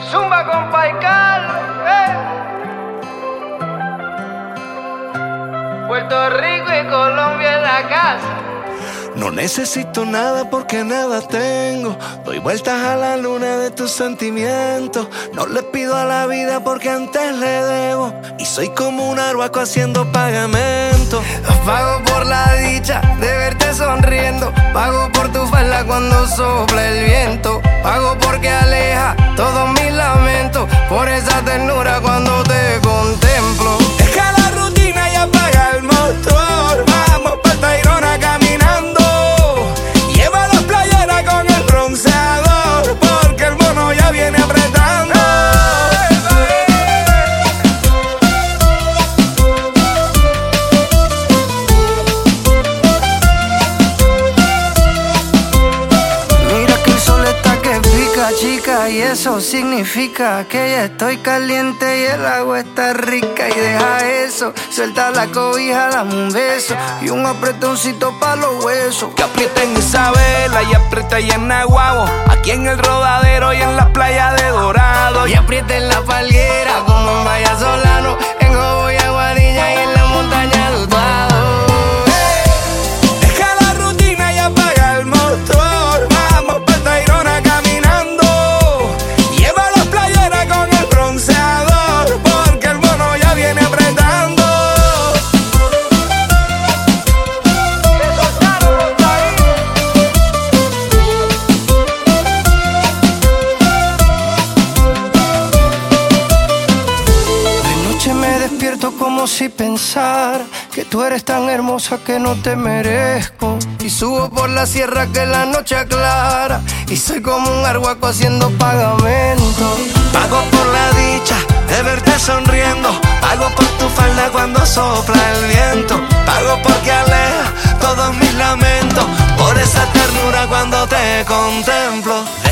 Zumba con Paical, Puerto Rico y Colombia en la casa. No necesito nada porque nada tengo. Doy vueltas a la luna de tus sentimientos. No le pido a la vida porque antes le debo. Y soy como un arhuaco haciendo pagamento. Pago por la dicha de verte sonriendo. Pago por tu falda cuando sopla el viento. Pago porque aleja todos mis lamentos. Por esa ternura cuando te contemplo. Deja la rutina y apaga el motor. Vamos pa' Tayrona caminando. Lleva las playeras con el bronceador, porque el mono ya viene apretando. Mira que el sol está que pica, chica, y eso significa que ya estoy caliente y el agua está rica. Y deja eso, suelta la cobija, dame un beso y un apretoncito pa' los huesos. Que aprieta en Isabela y aprieta y en Naguabo, aquí en el Rodadero y en las playas de Dorado. Y aprieta en la palguera como en Bahía Solano, en Jobo y Aguadilla y en la montaña de Utuado. Deja la rutina y apaga el motor. Vamos pa' Tayrona caminando. Lleva las playeras con el bronceador, porque el mono ya viene apretando. De noche me despierto como si pensara que tú eres tan hermosa que no te merezco. Y subo por la sierra que la noche aclara, y soy como un arhuaco haciendo pagamento. Pago por la dicha de verte sonriendo. Pago por tu falda cuando sopla el viento. Pago porque aleja todos mis lamentos. Por esa ternura cuando te contemplo.